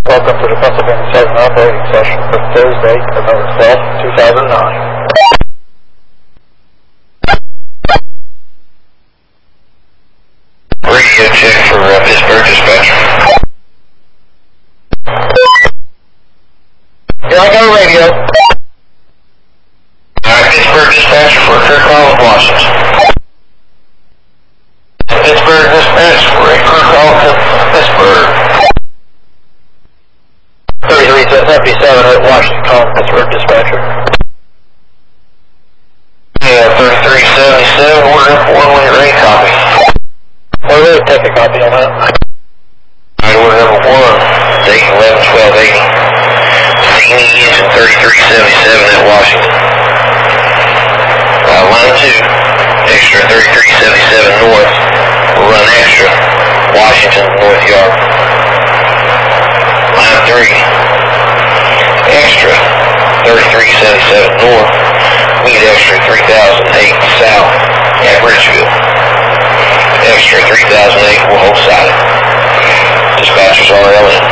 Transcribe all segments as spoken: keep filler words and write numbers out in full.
Welcome to the Pennsylvania Southern Operating Session for Thursday, November twelfth, two thousand nine. Radio check for uh, Pittsburgh dispatcher. Here I go, radio. Alright, Pittsburgh dispatcher for Kirk Hall, Washington. Pittsburgh dispatch for Kirk Hall, Pittsburgh. thirty-three seventy-seven at Washington, calling Pittsburgh dispatcher. Yeah, thirty-three seventy-seven, order for one-way rate copy. Well, we'll take a copy on that. Alright, order number one, date eleven twelve eighty. C N E engine thirty-three seventy-seven at Washington. Uh, line two, extra thirty-three seventy-seven north, will run extra, Washington North Yard. Line three, extra thirty-three seventy-seven north, meet extra three thousand eight south at Bridgeville. Extra three thousand eight will hold silent. Dispatchers R L in.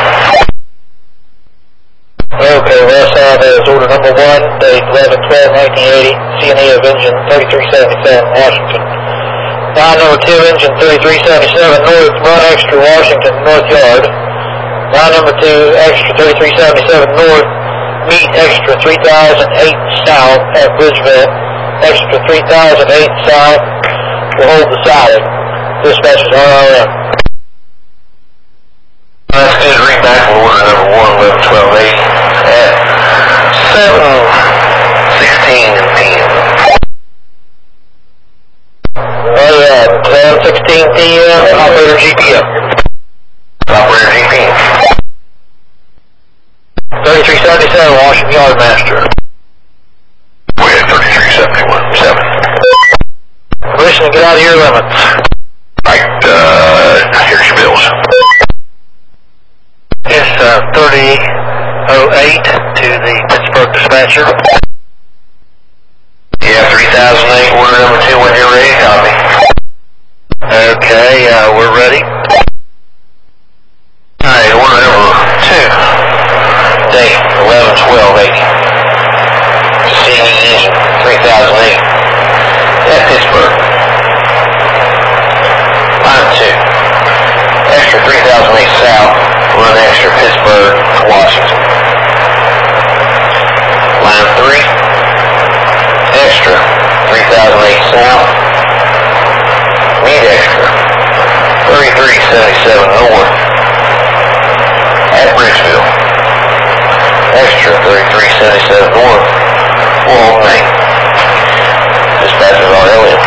Okay, west side is order number one, date eleven twelve nineteen eighty, C N E of engine thirty-three seventy-seven, Washington. Line number two, engine thirty-three seventy-seven north, run extra, Washington North Yard. Line number two, extra thirty-three seventy-seven north, meet extra three thousand eight south at Bridgeville. Extra three thousand eight south will hold the silent. Dispatchers R L M. That's good. Read back order number one, eleven twelve eighty at seven sixteen P M. Oh yeah, seven sixteen P M, operator G P M. Operator G P M. thirty-three seventy-seven, Washington Yardmaster. We're at thirty-three seventy-one, seven. Permission to get out of your limits. Alright, uh, here's your bills. It's uh, thirty oh eight to the Pittsburgh dispatcher. Yeah, three thousand eight, order number two, when you're ready, copy. Okay, uh, we're ready. Alright, order number two, date eleven twelve eighty. C N E engine three thousand eight at Pittsburgh. Line two, extra three thousand eight south, run extra Pittsburgh to Washington. Line three, extra three thousand eight south, meet extra thirty-three seventy-seven north at Bridgeville. Extra thirty-three seventy-seven north, will hold main. Dispatchers R L in.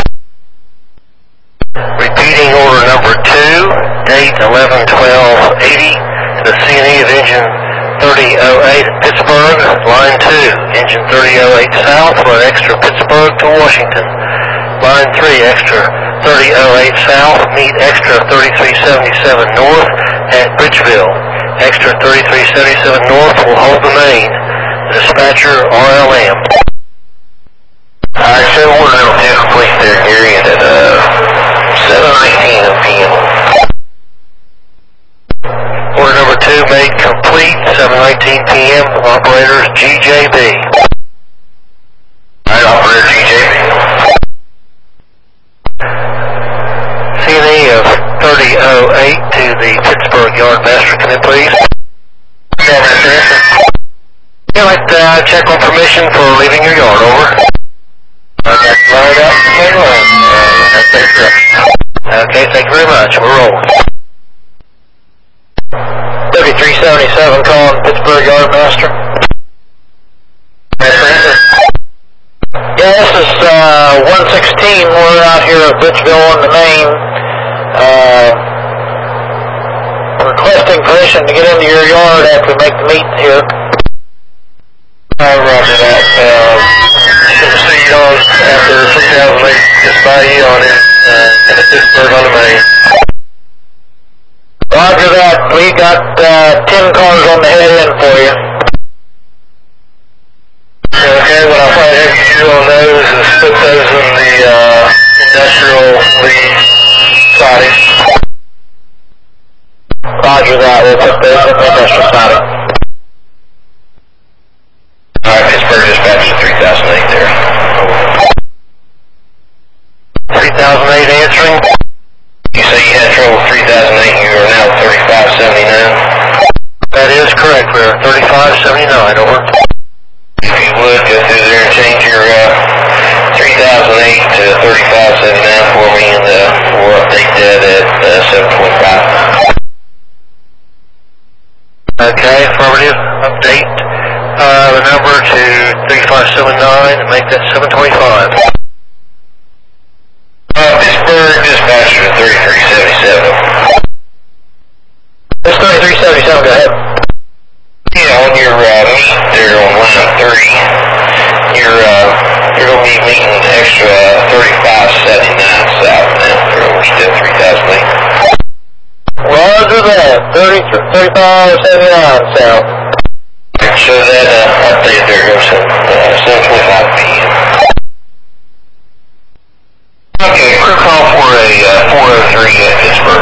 Repeating order number two, date eleven twelve eighty, the C N E of engine thirty oh eight at Pittsburgh. Line two, engine thirty oh eight south, run extra Pittsburgh to Washington. Line three, extra thirty oh eight south, meet extra thirty-three seventy-seven north at Bridgeville. Extra thirty-three seventy-seven north will hold the main. Dispatcher R L M. Alright, so order number two complete there, Gary, at uh, seven nineteen P M. Order number two made complete, seven nineteen P M Operators G J B. Alright, operator G J B. C N E of thirty oh eight to the Pittsburgh Yardmaster, come in please. Yeah, Mister Answer. I'd like to uh, check on permission for leaving your yard, over. Okay, load up the main line. Uh, that's very correct. Okay, thank you very much. We're rolling. thirty-three seventy-seven, calling Pittsburgh Yardmaster. Mister Answer. Yeah, this is uh, one sixteen. We're out here at Bridgeville on the main. Uh, requesting permission to get into your yard after we make the meet here. I roger that. Uh, should proceed on after three thousand eight, just by you on it, uh, at Pittsburgh on the main. Roger that. We got uh, ten cars on the head end for you. Okay, what I'll probably have you do on those is put those in the uh, industrial lead siding. Roger that. We'll put those in the industrial siding. Alright, Pittsburgh dispatch to three thousand eight there. three thousand eight answering. You say you had trouble with three thousand eight and you are now thirty-five seventy-nine? That is correct. We're thirty-five seventy-nine, over. If you would, go through there and change your uh, three thousand eight to thirty-five seventy-nine for me, and uh, we'll update that at uh, seven twenty-five. Okay, affirmative. Update uh, the number to thirty-five seventy-nine and make that seven twenty-five. Uh, Pittsburgh dispatcher to thirty-three seventy-seven. This thirty-three seventy-seven, go ahead. Yeah, on your uh, meet there on line three, you're, uh, you're going to be meeting extra thirty-five seventy-nine south now for instead of three thousand eight. Roger that. thirty-five seventy-nine south. So that uh, update there goes to uh, seven twenty-five P M. Okay, crew call for a uh, four oh three at Pittsburgh.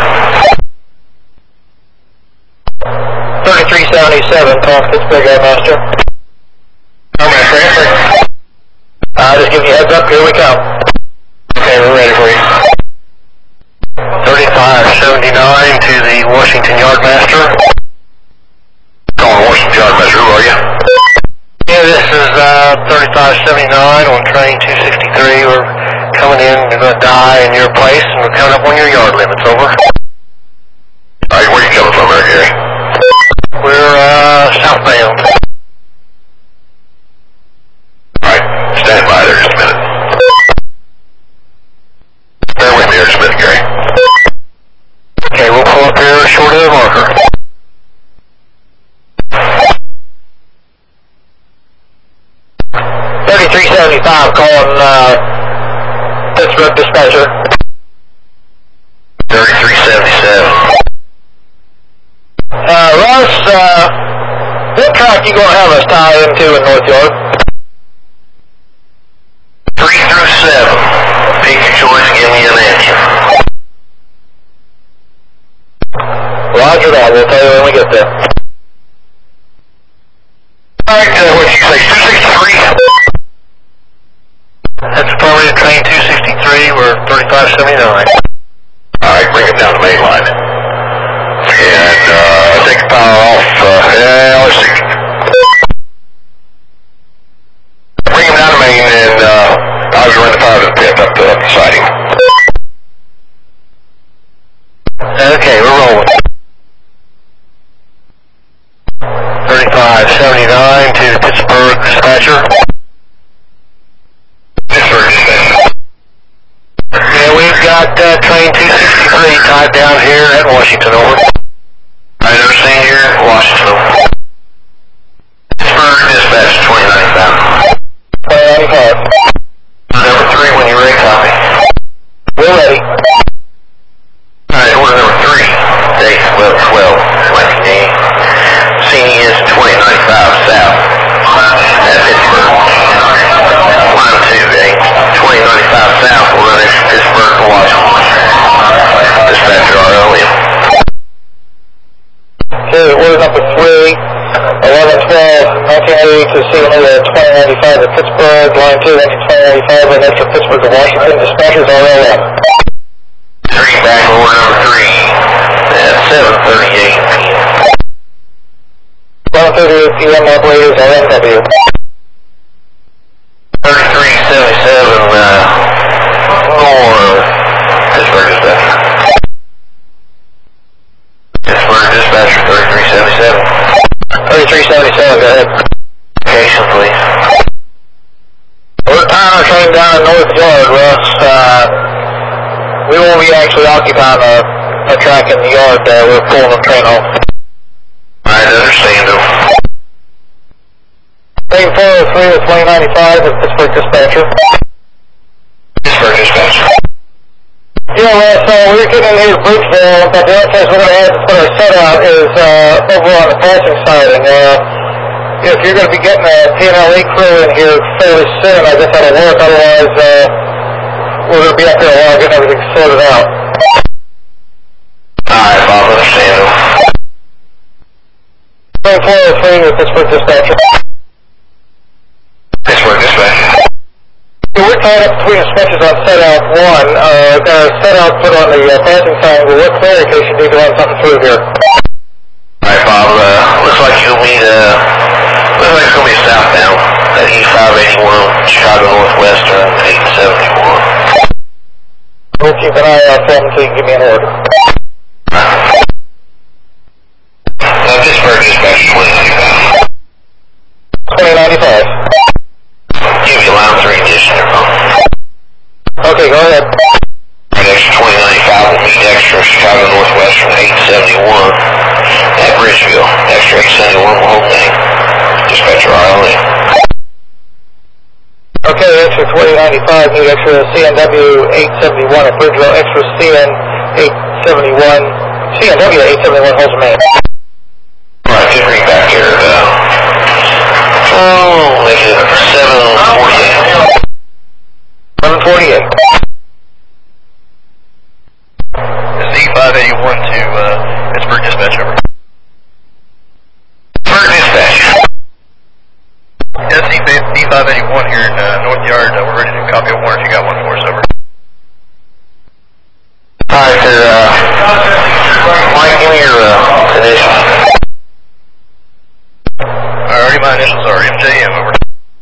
thirty-three seventy-seven, call Pittsburgh Airmaster. Airmaster, answer. Uh, just give you a heads up, here we come. Okay, we're ready for you. thirty-five seventy-nine to the Washington Yardmaster. Calling Washington Yardmaster, who are you? Yeah, this is uh, thirty-five seventy-nine on train two sixty-three. We're coming in, you're going to die in your place, and we're coming up on your yard limits, over. Alright, where are you coming from there, Gary? We're uh, southbound. Alright, stand by there just a minute. Bear with me there just a minute, Gary. Okay, we'll pull up here short of the marker. thirty-three seventy-five, calling uh, Pittsburgh dispatcher. thirty-three seventy-seven. Uh, Russ, uh, what track you gonna have us tie into in North York? Three through seven. Pick your choice and give me an answer. Roger that, we'll tell you when we get there. Alright, uh, what did you say, two sixty-three? That's affirmative, train two sixty-three, we're thirty-five seventy-nine. Alright, bring it down to main line. And, uh, take the power off, uh, yeah, let's see. Bring him down to main and, uh, I'll run the power to the pit up the, up the siding. Okay, we're rolling. thirty-five seventy-nine to the Pittsburgh dispatcher. Pittsburgh dispatcher. Yeah, we've got uh, train two sixty-three tied down here at Washington, over. I understand here at Washington, over. Pittsburgh dispatch twenty-nine thousand. twenty-nine. Number three, when you're ready, copy. We're ready. Alright, order number three. Date twelve twelve nineteen eighty. Scene is twenty-nine five south at Pittsburgh. Line two, eh? twenty ninety-five south will run into Pittsburgh to Washington. Dispatcher R O M. Okay, order number three, eleven twelve nineteen eighty to C N A twenty ninety-five at Pittsburgh, line two, engine twenty ninety-five, right next to Pittsburgh to Washington, dispatchers R O M. Three back order number three at seven thirty-eight P M. seven thirty-eight P M operators R M W. thirty-three seventy-seven, uh, north, Pittsburgh dispatcher. Pittsburgh dispatcher, thirty-three seventy-seven. thirty-three seventy-seven, go ahead. Location, please. We're tying our train down in North Yard, Russ. Uh, we won't be actually occupying a, a track in the yard there. We're pulling the train off. I understand them. Train four oh three with twenty ninety-five at Pittsburgh dispatcher. Pittsburgh dispatcher. Yeah, Russ, uh, we're getting in here to Bridgeville, but the other place we're going to have to put our set out is uh, over on the passing siding. Uh, if you're going to be getting a P and L E crew in here fairly soon, I guess that'll work. Otherwise, uh, we're going to be up there a while getting everything sorted out. Alright, Bob, understand them. four oh three with Pittsburgh Dispatcher. Pittsburgh Dispatcher. Yeah, we're tied up between dispatchers on set out one. Uh, got a set out put on the uh, passing sign. Well, what clear in case you need to run something through here? Alright, Bob, uh, looks like you'll meet, uh, looks like it's gonna be southbound at E five eighty-one, Chicago Northwestern, eight seventy-one. We'll keep an eye out for them until you give me an order. Uh, Pittsburgh Dispatch twenty ninety-five. twenty ninety-five. Give you line three dish there, Bob. Okay, go ahead. Right, extra twenty ninety-five will meet extra Chicago Northwestern, eight seventy-one at Bridgeville. Extra eight seventy-one will hold name. Dispatcher R L E. Okay, extra twenty ninety-five, need extra C N W eight seventy-one at Bridgeville, extra C N eight seventy-one, C N W eight seventy-one holds a main. Alright, good read back here. Uh, oh, make it seven forty-eight. seven forty-eight. It's E five eighty-one to uh, Pittsburgh Dispatch, over. Pittsburgh Dispatch. That's E five eighty-one here in uh, North Yard. Uh, we're ready to copy a warrant if you got one for us, over. Alright, sir, uh, Mike, give me your, uh, initials. Alrighty, my initials are M J M, over.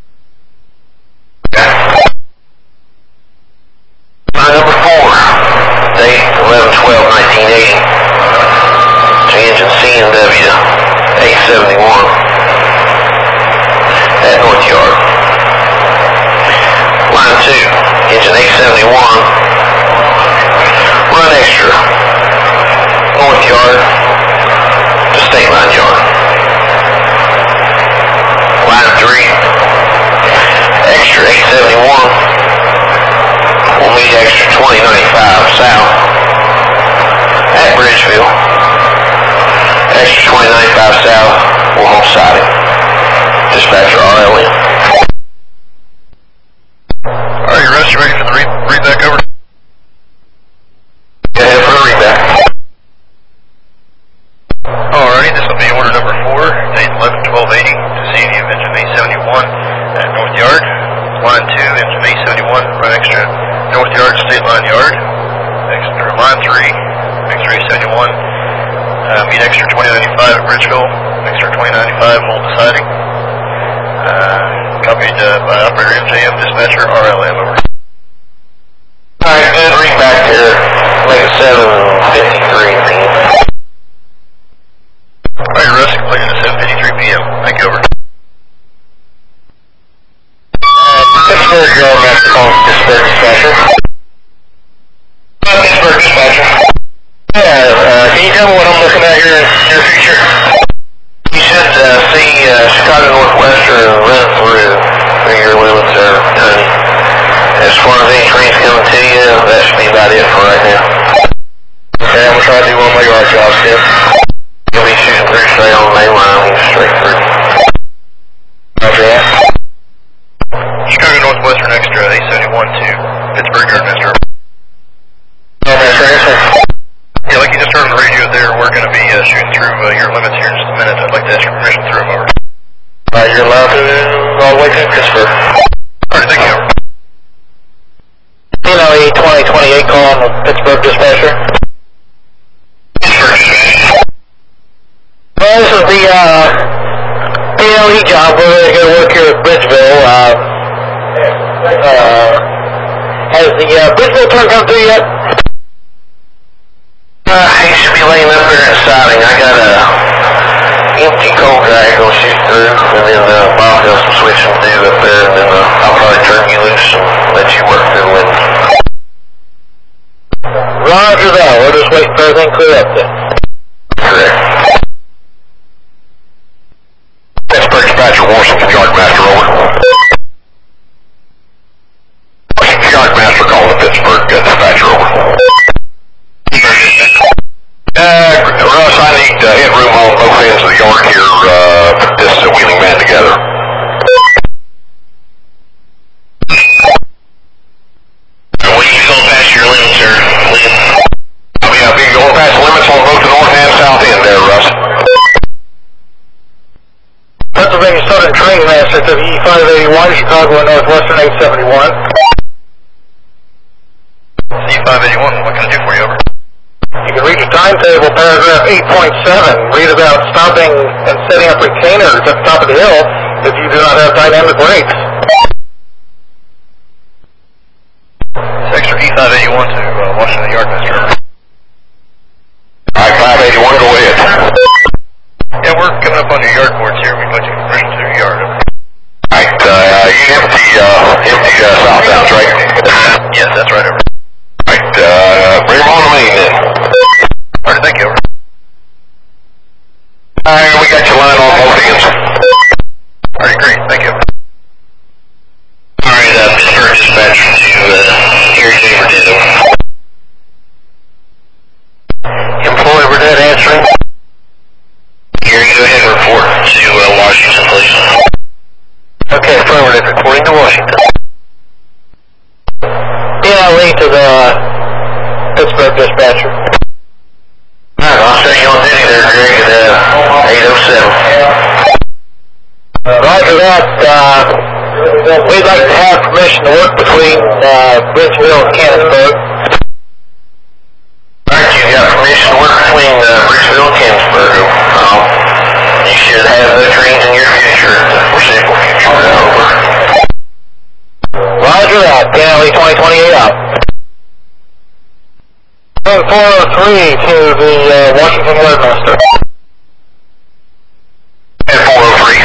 My number four, date eleven twelve nineteen eighty, to engine C N W eight seventy-one at North Yard. Line two, engine eight seventy-one, run extra, North Yard to State Line Yard. Line three, extra eight seventy-one, will meet extra twenty ninety-five south at Bridgeville. Extra twenty ninety-five south will hold siding. Dispatcher R L E. Alright, Russ, you ready for the read, read back over? Go ahead for the readback. Alrighty, this will be order number four, date eleven twelve eighty, to C N W engine eight seventy-one at North Yard. Line two, engine eight seventy-one, run extra North Yard, State Line Yard. Extra line three, extra eight seventy-one, uh, meet extra twenty ninety-five at Bridgeville. Extra twenty ninety-five, hold deciding. Uh, copied uh, by operator M J M, dispatcher R L M, over. Alright, good readback here. Make it seven fifty-three p m Alright, Russ, completed at seven fifty-three p m Thank you, over. Pittsburgh Yard Master calling Pittsburgh Dispatcher. Uh, Pittsburgh Dispatcher. Yeah, uh, can you tell me what I'm looking at here in your future? You should uh, see uh, Chicago Northwestern run through, through your limits there, honey. As far as any trains coming to you, that should be about it for right now. Okay, I'm going to try to do one of my yard jobs, Tim. You'll be shooting through straight on the main line, straight through. Roger that. Chicago Northwestern extra eight seventy-one to Pittsburgh Yard Master. Okay, sir. Yeah, like you just heard on the radio there, we're going to be uh, shooting through uh, your limits here in just a minute. I'd like to ask your permission through them, over. Alright, you're allowed to all the way to Pittsburgh. Alright, thank you, over. You know, E twenty twenty-eight calling the Pittsburgh Dispatcher. Pittsburgh Dispatcher. Well, this is the, uh, P L E job. We're ready to go work here at Bridgeville. Uh, uh, has the, uh, Bridgeville truck come through yet? Uh, he should be laying up there at siding. I got a empty coal drag gonna shoot through, and then uh, Bob has some switching to do up there, and then uh, I'll probably turn you loose and let you work through the windows. Roger that. We're just waiting for everything to clear up then. Correct. Pittsburgh Dispatcher, Washington Yardmaster, over. Washington Yardmaster calling the Pittsburgh uh, Dispatcher, over. Uh, Russ, I need uh, headroom on both ends of the yard here, uh, put this uh, wheeling man together. Will you be going past your limits, sir? I'll be, I'll be going past the limits on both the north and south end there, Russ. Pennsylvania Southern Train Master to the E five eighty-one, Chicago and Northwestern eight seventy-one. E five eighty-one, what can I do for you, over? You can read your timetable, paragraph eight point seven. Read about stopping and setting up retainers at the top of the hill if you do not have dynamic brakes. It's extra E five eighty-one to uh, Washington Yardmaster, over. Alright, five eighty-one, go ahead. Yeah, we're coming up on your yard boards here. We'd like to bring to your yard, over. Alright, uh, you empty, uh, empty, uh, southbounds, right? Yes, that's right, over. Alright, uh, bring them on to me then. Alright, thank you, over. Alright, we got your line on both ends. Alright, great, thank you. Alright, uh, Pittsburgh dispatcher to, uh, Gary J. Burdett, over. Employee Burdett answering. Gary, go ahead and report to, uh, Washington, please. Okay, affirmative, reporting to Washington. Yeah, lead to the Pittsburgh dispatcher. Alright, I'll stay you on duty there, Greg, at, uh, eight oh seven. Roger that. Uh, we'd like to have permission to work between uh, Bridgeville and Canonsburg. Alright, you got permission to work between uh, Bridgeville and Canonsburg. Um, you should have the trains in your future, the foreseeable future. Over. Roger that. Galley twenty twenty-eight out. four oh three to the uh, Washington Yardmaster. And four oh three.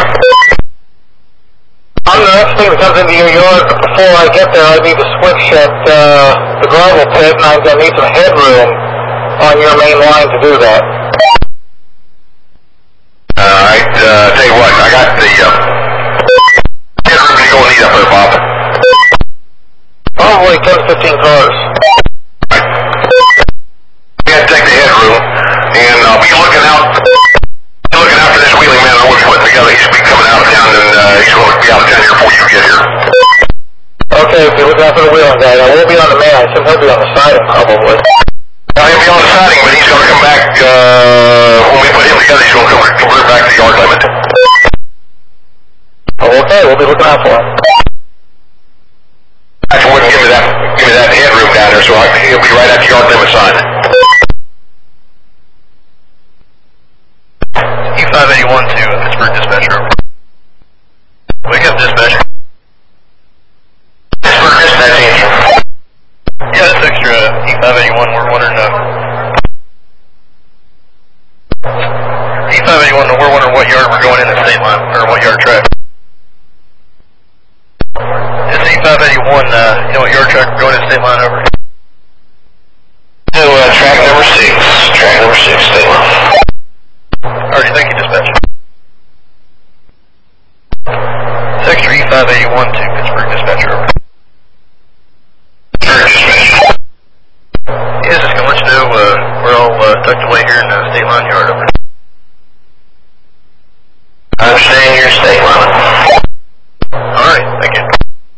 I'm the next thing that comes into your yard, but before I get there, I need to switch at uh, the gravel pit, and I'm going to need some headroom on your main line to do that. Alright, uh, tell you what, I got the, uh, headroom you're going to need up there, Bob. Probably ten to fifteen cars. We got to take the headroom, and I'll be looking out, be looking out for this wheeling man I will be putting together. He should be coming out of town, and uh, he's going to be out of town here before you get here. Okay, if you're looking out for the wheeling guy, I won't be on the main. I assume he'll be on the siding, probably. Now, he'll be on the siding, but he's going to come back, uh, when we put him together, he's going to come convert back to the yard limit. Oh, okay, we'll be looking out for him. That's what give me that, give me that headroom down there, so I, he'll be right at the yard limit sign. E five eighty-one to uh, Pittsburgh dispatcher, over. Wake up, dispatcher. Pittsburgh dispatch engine. Yeah, that's extra E five eighty-one. We're wondering, uh, E five eighty-one, we're wondering what yard we're going in the state line, or what yard track. It's E five eighty-one, uh, you know what yard track we're going in the state line, over? So, uh, track number six, track number six, state line. Alrighty, thank you, dispatcher. It's extra E five eighty-one to Pittsburgh dispatcher, over. Pittsburgh dispatch. Yeah, just gonna let you know, uh, we're all, uh, tucked away here in the state line yard, over. I understand your state line. Alright, thank you.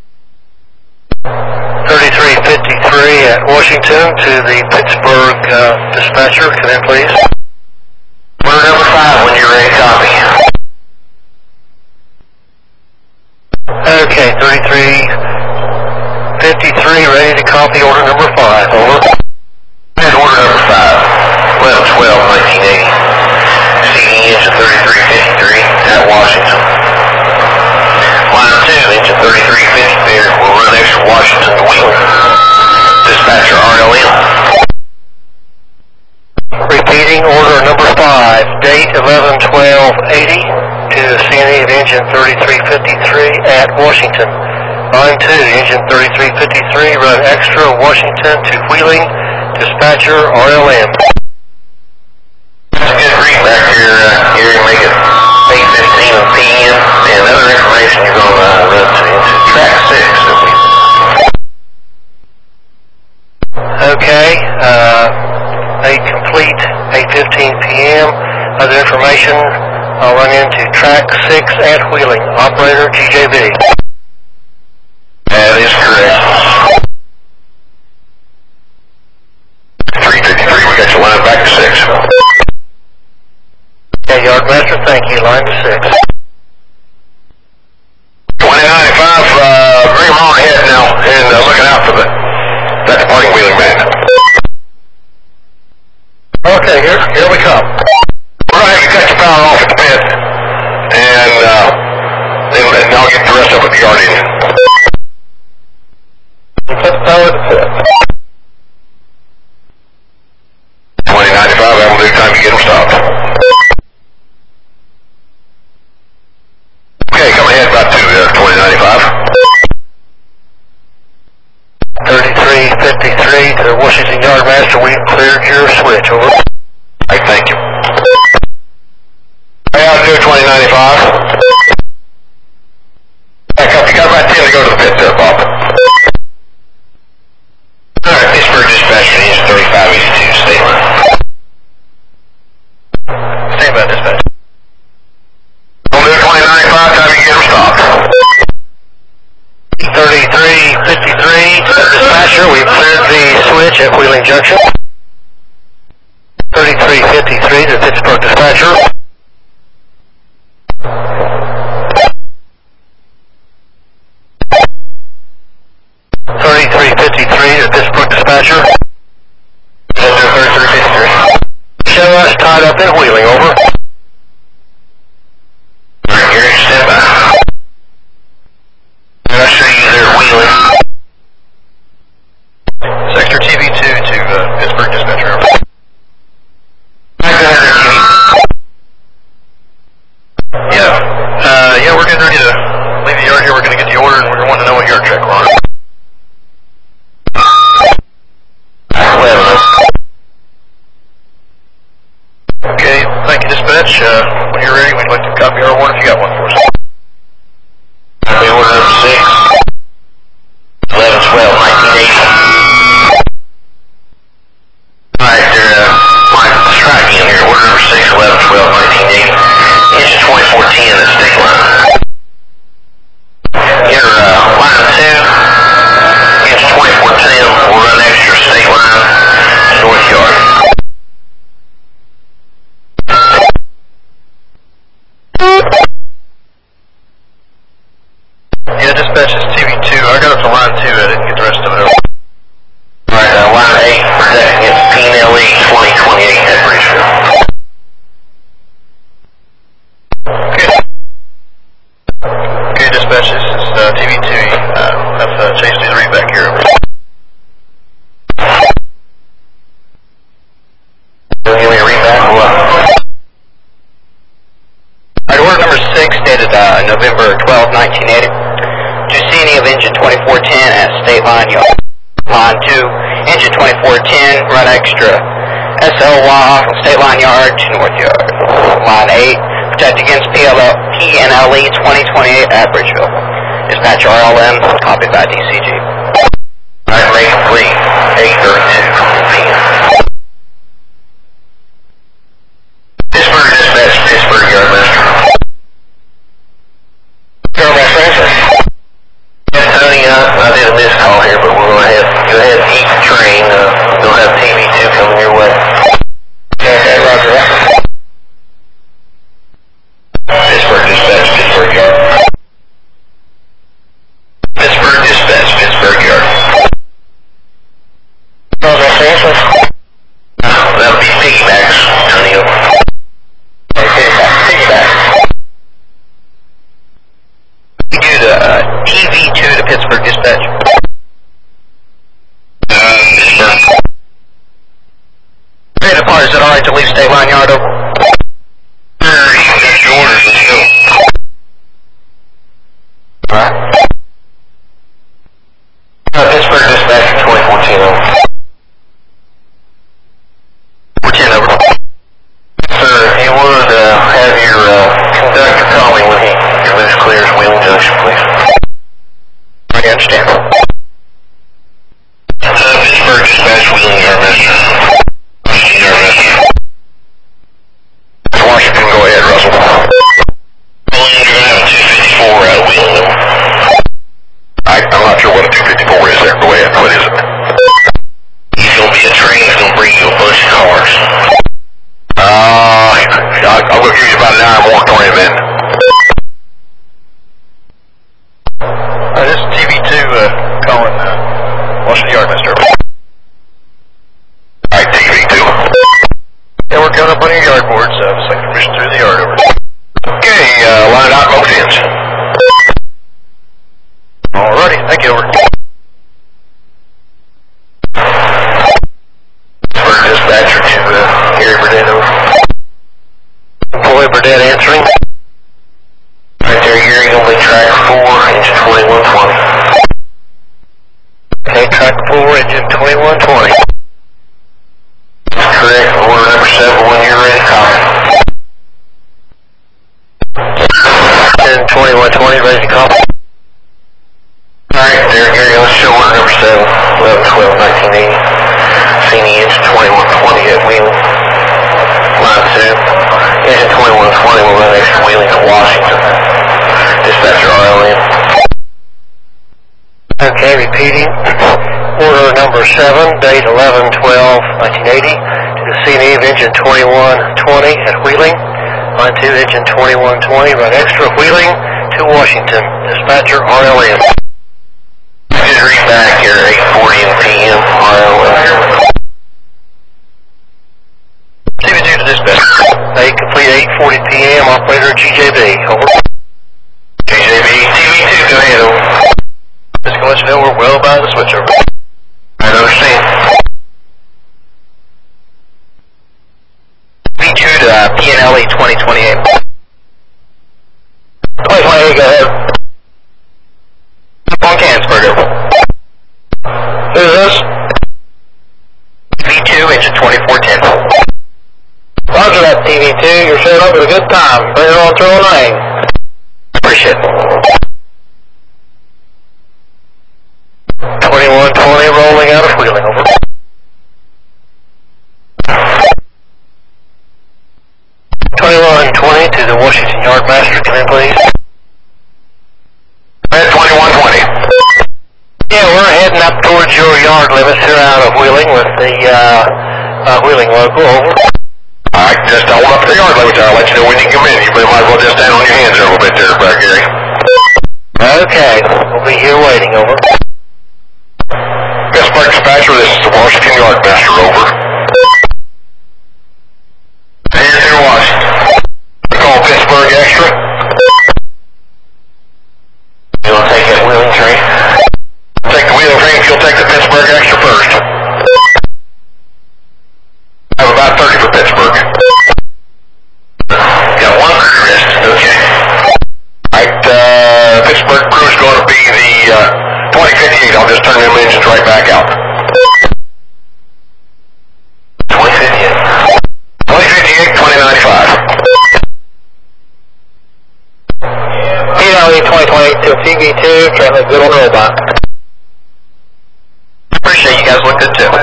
thirty-three fifty-three at Washington to the Pittsburgh, uh, dispatcher. Come in, please. Order number five when you're ready to copy. Okay, thirty-three fifty-three ready to copy order number five. Over. Here's order number five, eleven twelve nineteen eighty. C D engine thirty-three fifty-three at Washington. Line two, engine thirty-three fifty-three will run extra Washington to Wheeling. Dispatcher R L M. Repeating order number five, date eleven twelve eighty to the C N E of engine thirty-three fifty-three at Washington. Line two, engine thirty-three fifty-three, run extra Washington to Wheeling. Dispatcher R L M. That's a good read back here, uh, Gary. Make it eight fifteen P M And other information you're going to uh, run to, into track six. Okay, uh, eight complete, eight fifteen P M Other information, I'll run into track six at Wheeling. Operator G J V. That is correct. three fifty-three, we got your line back to six. Okay, Yardmaster, thank you. Line to six. starting Wheeling man. Okay, here, here we come. We're going to have you cut your power off at the pit, and, uh, then, and I'll get the rest of it at the yard engine. Cut the power at the pit. twenty ninety-five, that will do time to get them stopped. Okay, come ahead about two there, twenty ninety-five. thirty-three fifty-three to Washington Yardmaster, we cleared your switch, over. All right, thank you. Hey, I'll do twenty ninety-five. Back up, you got about ten to go to the pit there, Bob. All right, Pittsburgh dispatch, engine thirty-five eighty-two, state line. Stand by, dispatch. We'll do twenty ninety-five, time you get them stopped. thirty-three fifty-three to the dispatcher, we've cleared the switch at Wheeling Junction. thirty-three fifty-three to Pittsburgh dispatcher. thirty-three fifty-three to Pittsburgh dispatcher. thirty-three fifty-three. Show us tied up in Wheeling, over. Gary, stand by. I'll show you there at Wheeling. Sector T V two to uh, Pittsburgh dispatcher, over. Yeah, uh, yeah, we're getting ready to leave the yard here. We're going to get the order, and we want to know what yard check we're on. Okay, thank you, dispatch. Uh, when you're ready, we'd like to copy our order if you got one for us. Copy order number six, eleven twelve nineteen eighty. Alright, they're, uh, line striking in here. Order number six, eleven twelve nineteen eighty. Engine twenty-four ten, that's state line. Your, uh, line two, engine twenty-four ten, will run extra state line, north yard. Yeah, dispatch is T V two. I got it to line two. I didn't get the rest of it over. Alright, uh, line eight, protecting against P N L E twenty twenty-eight at Bridgeville. Okay. Okay, dispatch, this is uh, T V two. Uh, have uh, Chase do the read back here, over. Will you give me a read back or what? Alright, order number six, dated uh, November twelfth nineteen eighty. Giussini of engine twenty-four ten at State Line Yard. Line two, engine twenty-four ten, run extra S L Y from State Line Yard to North Yard. Line eight, protect against P N L E twenty twenty-eight at Bridgeville. Dispatch R L M, copied by D C G. Alright, make complete, eight thirty-two P M Pittsburgh dispatch, Pittsburgh Yardmaster. Yardmaster, answer. Tony, uh, I did a missed call here, but we're going to have, go ahead and eat the train. Uh, we'll have T V two coming your way. Okay, roger that. Pittsburgh dispatch, Pittsburgh Yard. Pittsburgh dispatch, Pittsburgh Yard. Roger that, answer. Uh, that'll be piggybacks, Tony. Okay, piggyback. We do the uh, T V two to Pittsburgh dispatch. Uh, Pittsburgh. Okay, the part, is it alright to leave State Line Yard open? Sure, you can get your orders, let's go. Alright. Uh, Pittsburgh dispatch, twenty fourteen over. four ten over. Sir, if you would uh, have your uh, conductor call me when he moves clears Wheeling Junction, please. I understand. Uh, Pittsburgh dispatch, Wheeling Yardmaster. Wheeling Yardmaster. Washington, go ahead, Russell. Wheeling, you're going to have a two fifty-four out of Wheeling. I, I'm not sure what a two fifty-four is there. Go ahead. What is it? It's going to be a train that's going to bring you a bunch of cars. Uh, I'll, I'll give you about an hour more to him in. Uh, this is T V two uh, calling uh, Washington Yardmaster. Okay, uh, line out both ends. Alrighty, thank you, over. Pittsburgh dispatcher to uh, Gary Burdett, over. Employee Burdett answering. Right there, Gary, gonna be track four, engine twenty-one twenty. Okay, track four, engine twenty-one twenty. That's correct, order number seven, when you're ready, copy. Engine twenty-one twenty, ready to copy. Alright, there, Gary, let's show order number seven, eleven twelve nineteen eighty. C N E engine twenty-one twenty at Wheeling. Line two. Engine twenty-one twenty will run extra Wheeling to Washington. Dispatcher R L N. Okay, repeating. Order number seven, date eleven twelve nineteen eighty, to the C N E of engine twenty-one twenty at Wheeling. Line two, engine twenty-one twenty, run extra Wheeling to Washington. Dispatcher R L N. Just read back here, eight forty P M R L N. C B two to dispatch. eight complete, eight forty P M operator G J B, over. G J B, T V two, go ahead, over. Just gonna let you know we're well by the switchover. I understand. B two to uh, P N L E twenty twenty-eight. twenty twenty-eight, go ahead. On Canonsburg, over. Who's this? B two, engine twenty-four ten. Roger that, T V two. You're showing up at a good time. Bring it on through a lane. Appreciate it. twenty-one twenty rolling out of Wheeling, over. twenty-one twenty to the Washington Yardmaster, come in, please. At twenty-one twenty. Yeah, we're heading up towards your yard limits here out of Wheeling with the uh, uh, Wheeling local, over. Alright, just I want up to the yard limits. I'll let you know when you come in. You might as well just stand on your hands there a little bit there, Brad Gary. Okay, we'll be here waiting, over. Pittsburgh dispatcher, this is the Washington Yardmaster, over. Hands here, Washington. Call Pittsburgh extra. You want to take that Wheeling train? Take the Wheeling train if you'll take the Pittsburgh extra first. I have about thirty for Pittsburgh. Got one crew rest, okay. Alright, uh, Pittsburgh crew is going to be the uh, twenty fifty-eight. I'll just turn them engines right back out. twenty fifty-eight. twenty fifty-eight, twenty ninety-five. P L E twenty twenty-eight to T V two, trying to good on robot. Appreciate you guys look good too.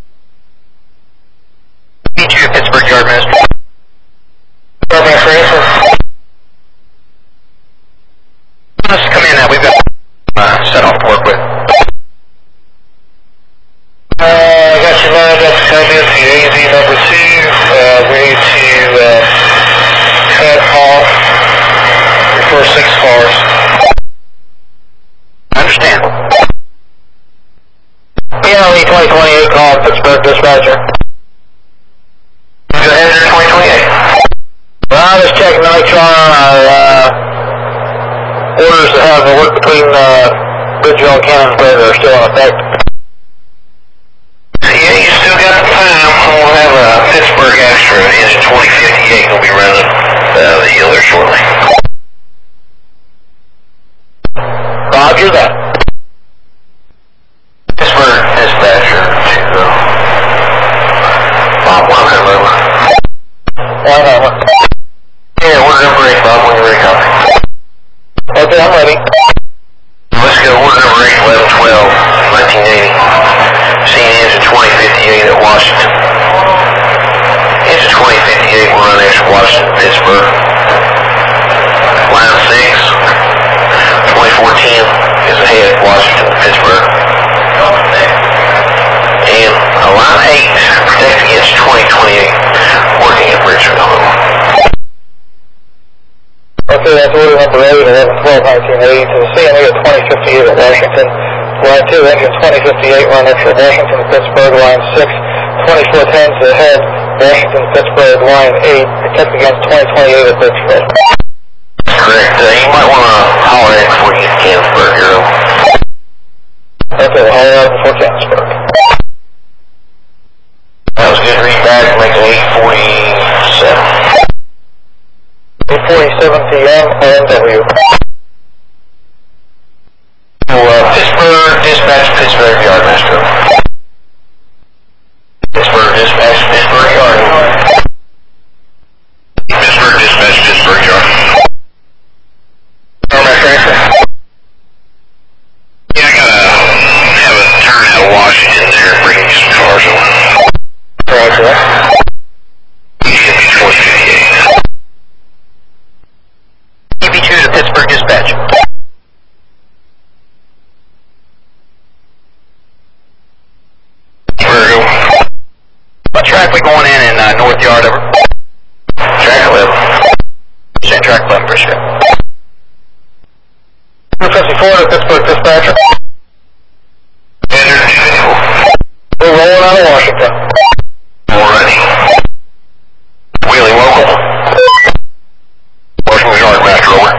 B two, Pittsburgh Yardmaster. Yardmaster, answer. Let's come in now. We've got uh, set off to work with. Uh, I got your line up to come in to A Z number two. Uh, we need to uh, cut off your first six cars. I understand. P L E twenty twenty-eight, call Pittsburgh dispatcher. Go ahead there, twenty twenty-eight. Well, I'm just checking to make sure on our uh, orders that have work between uh, Bridgeville and Canonsburg are still in effect. Yeah, you still got the time. We'll have a Pittsburgh extra, engine twenty fifty-eight will be running uh, the hill there shortly. Roger that. Pittsburgh dispatcher to uh, Bob one, hello. One, hello. Yeah, order number eight, Bob, when you're ready, copy. Okay, I'm ready. Let's go, order number eight, eleven twelve nineteen eighty. C N E engine twenty fifty-eight at Washington. Engine twenty fifty-eight will run extra Washington, Pittsburgh. Line six, twenty-four ten is ahead, Washington, Pittsburgh. And uh, line eight, protect against twenty twenty-eight, working at Bridgeville. Okay, that's order number eight, eleven twelve nineteen eighty to the C N E at twenty fifty-eight at Washington. Line two, engine twenty fifty-eight, run extra Washington, Pittsburgh. Line six, twenty-four ten is ahead, Washington, Pittsburgh. Line eight, protect against twenty twenty-eight at Bridgeville. correct. Uh, you might want to holler in before you get to Canonsburg here, though. Okay, we'll holler out before Canonsburg. That was good. Read back, make it eight forty-seven. eight forty-seven P M, R M W. So, uh, Pittsburgh, dispatch, Pittsburgh Yard, Master. Pittsburgh, dispatch, Pittsburgh Yard. Pittsburgh, dispatch, Pittsburgh Yard. Master Answer. Yeah, I gotta have a turn out of Washington there, bring me some cars over. Roger that. E B twenty fifty-eight. E B two to Pittsburgh dispatch. What track we going in in uh, North Yard over? Track eleven. Same track eleven, appreciate it. two fifty-four to Pittsburgh dispatcher. Standard two fifty-four. We're rolling out of Washington. Alrighty. Wheeling local. Washington Yard, Master, over.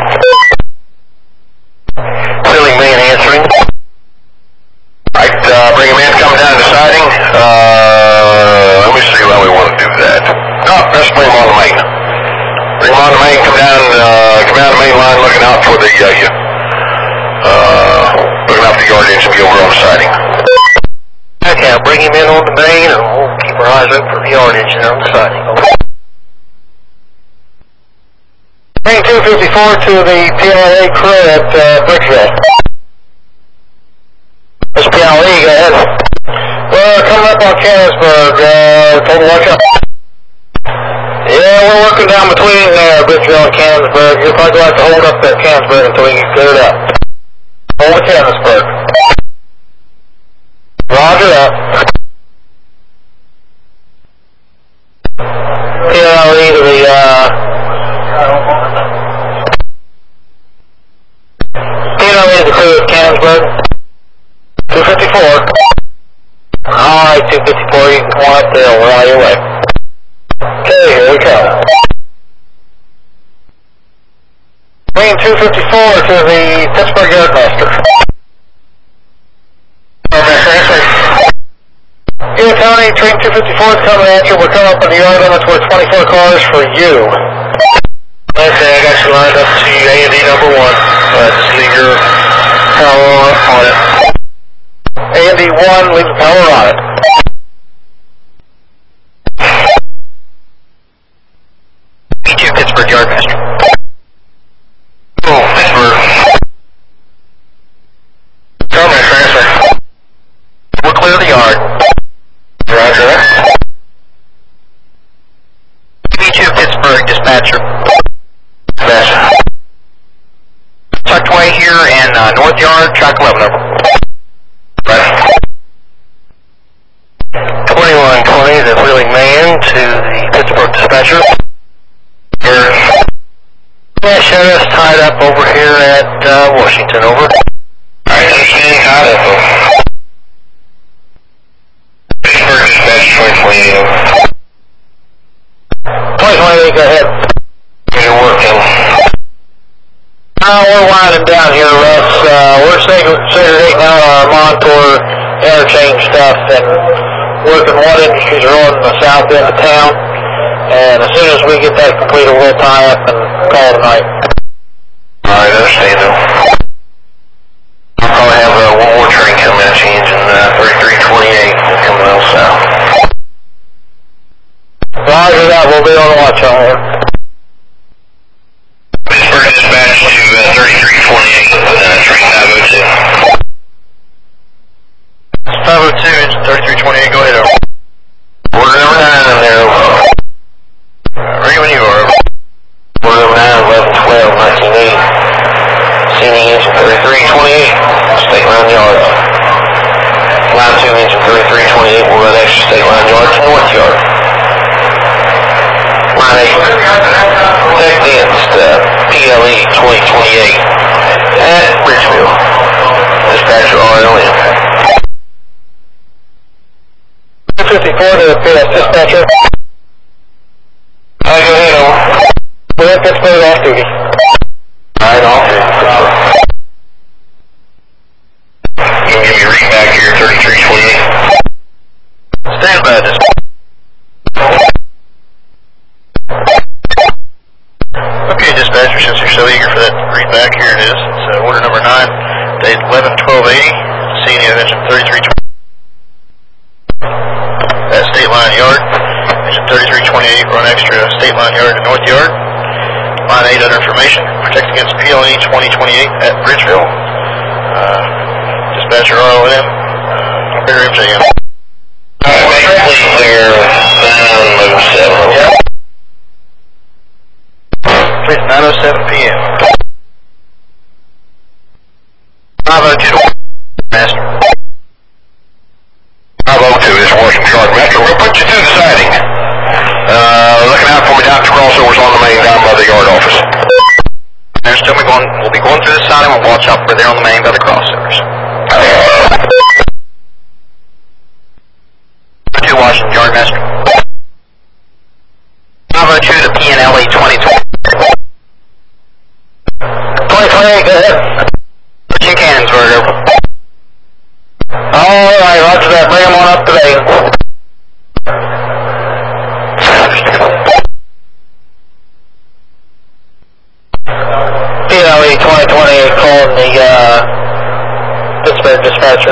Wheeling man answering. Right, uh, bring him in, coming down to the siding. Uh, let me see how we want to do that. No, let's bring him on the main. Bring him on the main, come down, uh, come down the main line, looking out for the, uh, uh, looking out for the yard engine, be over on the siding. Okay, I'll bring him in on the main, and we'll keep our eyes open for the yard engine on the siding. Bring two fifty-four to the P L A crew at uh, Bridgeville. This P L E, go ahead. We're coming up on Canonsburg, uh, total watch out. Yeah, we're working down between uh, Bridgeville and Canonsburg. You'll probably like to hold up at Canonsburg until we get cleared up. Hold at Canonsburg. Roger that. P L E to the, uh, P L E to the crew at Canonsburg. two fifty-four. Alright, two fifty-four, you can come on up there, we're on your way. Okay, here we come. Bring two fifty-four to the Pittsburgh Yardmaster. Yeah, Tony, train two fifty-four is coming at you. We're coming up on the yard limit with twenty-four cars for you. Okay, I got you lined up to A and D number one. Uh, just leave your power on it. A and D one, leave the power on it. E two Pittsburgh Yardmaster. Oh, Pittsburgh. Yardmaster, transfer. We're clear of the yard. Roger that. E B two Pittsburgh dispatcher. Dispatcher. Tucked away here in uh, North Yard, track eleven over. Right. twenty-one twenty, the wheeling man to the Pittsburgh dispatcher. Bird. Yeah, shut us tied up over here at uh, Washington, over. Alright, understanding, tied up, over. Pittsburgh dispatch twenty twenty-eight, over. twenty twenty-eight, go ahead. You're working. Uh, we're winding down here, Russ. Uh, we're seg- segregating out our Montour interchange stuff and working what industries are on the south end of town. And as soon as we get that completed, we'll tie up and call it a night. Alright, understand, though. We'll probably have uh, one more train coming out, changing uh, thirty-three twenty-eight coming out south. Roger that, we'll be on watch on here. Pittsburgh dispatch to uh, thirty-three twenty-eight, uh, train five oh two. five oh two, thirty-three twenty-eight, go ahead over. Order number nine in there, over. Ready when you are over. Order number nine, eleven twelve, nineteen eighty. C N E engine thirty-three twenty-eight, state line yard. Line two engine thirty-three twenty-eight will run extra state line yard to North Yard. Line eight, next against uh, P L E twenty twenty-eight at Bridgeville. Dispatcher R L M. two fifty-four to the P S dispatcher. Uh, go ahead, over. We're at Pittsburgh off duty. sign off here. You can give me a read back here, thirty-three twenty-eight. Stand by this. Okay, dispatcher, since you're so eager for that read back, here it is. It's uh, order number nine, date eleven twelve eighty, C N E of engine thirty-three twenty. At State Line Yard, engine thirty-three twenty-eight, run extra State Line Yard to North Yard. Line eight, other information, protect against P L E twenty twenty-eight at Bridgeville. Uh, dispatcher R O M, uh, operator M J M. Alright, make it please clear nine oh seven. Yep. Please, nine oh seven p m five oh two to Master. five oh two, this is Washington Shark Master. We'll put you through the siding. Uh, looking out for me down at the crossovers on the main down by the yard office. There's still be going, we'll be going through the siding. We'll watch out for there on the main by the crossovers. two Washington Yard Master. five oh two to P N L E twenty twenty. twenty twenty-eight, go ahead. Pushing Cannonsburg over. Alright, roger that. Bring them on up today. P L E twenty twenty-eight calling the uh, Pittsburgh dispatcher.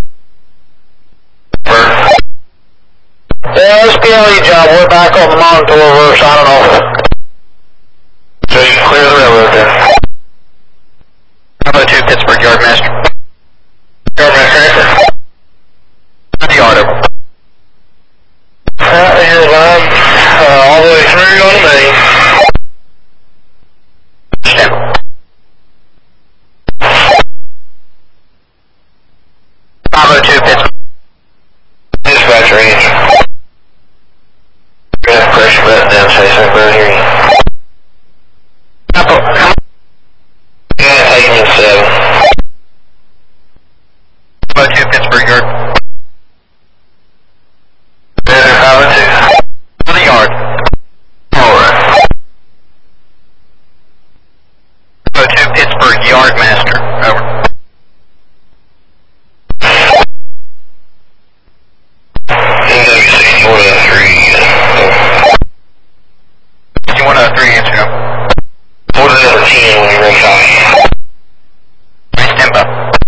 Yeah, this P L E job, we're back on the monitor, we're signing off. So you can clear the railroad there. five oh two Pittsburgh Yard Master. Yard Master, The yard over. Uh, here's line, uh, all the way through on the main. Stand. five oh two Pittsburgh. Dispatcher answer. Go ahead and press your button down so I can hear you. Yeah, take him in seven. five oh two Pittsburgh Yard. Better five oh two. To the yard. Alright. five oh two Pittsburgh Yard Master. Over. N W sixty-one oh three. sixty-one oh three answer now. Order number ten when you're ready high. Stand by.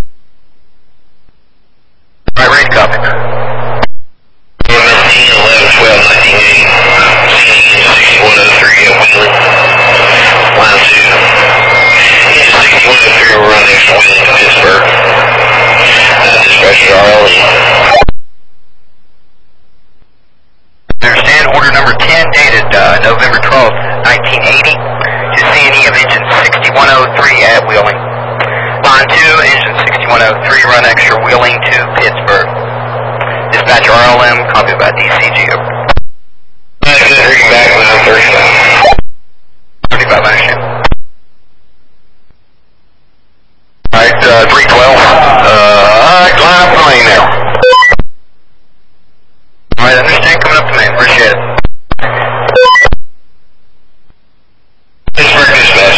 Right, ready to copy. Order number ten, eleven, twelve, nineteen eighty. sixty-one oh three at Wheeling. Line two. Engine sixty-one oh three will run next to Wheeling to Pittsburgh. Uh, dispatcher R L E. Understand order number ten dated uh, November twelfth, nineteen eighty to C N E of engine sixty-one oh three at Wheeling. Line two, engine sixty-one oh three, run extra Wheeling to Pittsburgh. Dispatcher R L M, copy by D C G. Over. Good, reading back nine thirty-five. thirty-five, understand. Alright, uh, three twelve. Uh, alright, line up the lane now. Alright, understand, coming up to main, appreciate it. Pittsburgh dispatch.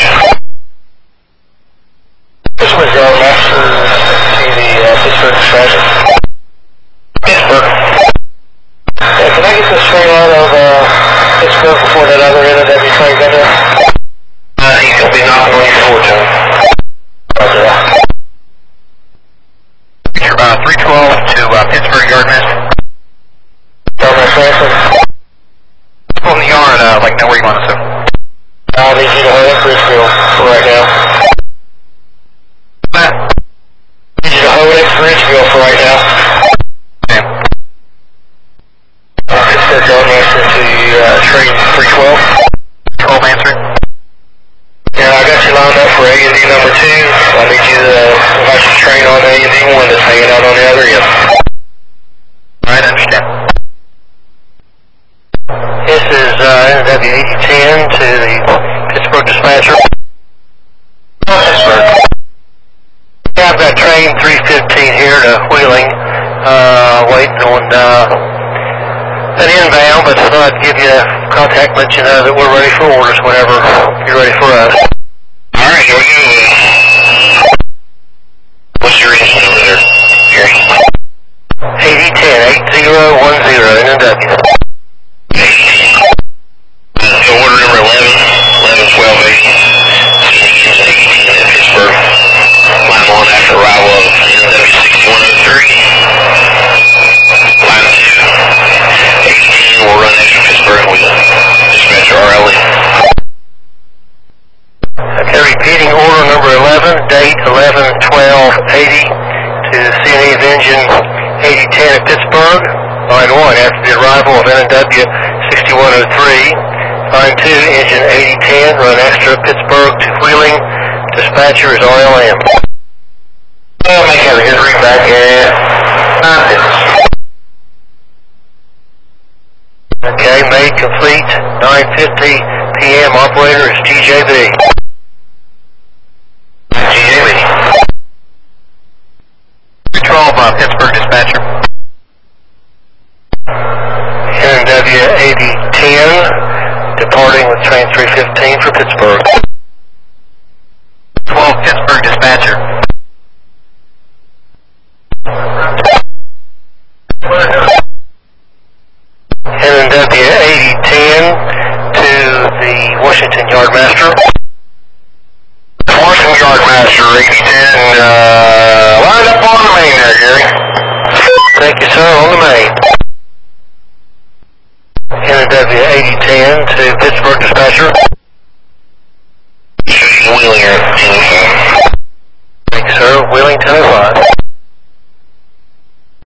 Pittsburgh Yard Master, see the uh, Pittsburgh dispatcher. Pittsburgh. Yeah, can I get this train out of uh, Pittsburgh before that other N W train got there? Uh, he's gonna be knocking on your door, John. Roger that. Uh, three twelve to uh, Pittsburgh Yard Master. Yard Master answer. On the yard, uh, like, know where you want us to. I need you to hold it Bridgeville for right now. Matt. I need you to hold it Bridgeville for right now. Okay. Uh, Pittsburgh Yard Master to uh, train three twelve. twelve answering. Yeah, I got you lined up for A and D number two. I need you to uh, invite you to train on A and D one that's hanging out on the other end. Alright, understand. This is uh, N W eighty ten to the Pittsburgh dispatcher. Pittsburgh. Yeah, I've got train three fifteen here to Wheeling, uh, waiting on uh, an inbound, but I thought I'd give you a contact, let you know that we're ready for orders whenever you're ready for us. Alright, here we go. Repeating order number eleven, date eleven twelve eighty to the C and E of engine eighty ten at Pittsburgh. Line one, after the arrival of N and W sixty-one oh three. Line two, engine eighty ten, run extra Pittsburgh to Wheeling. Dispatcher is R L M. Well, make have a good read back here. Okay, made complete. nine fifty p m Operator is G J B. G J B. twelve, uh, Pittsburgh dispatcher. N and W eighty ten, departing with train three fifteen for Pittsburgh. twelve, Pittsburgh dispatcher. N and W eighty ten to the Washington Yardmaster. Washington Yardmaster, eighty ten, uh, lined up on the main there, Gary. Thank you, sir, on the main. N and W eighty ten to Pittsburgh dispatcher. Wheeling here. Thank you, sir, Wheeling ten oh five.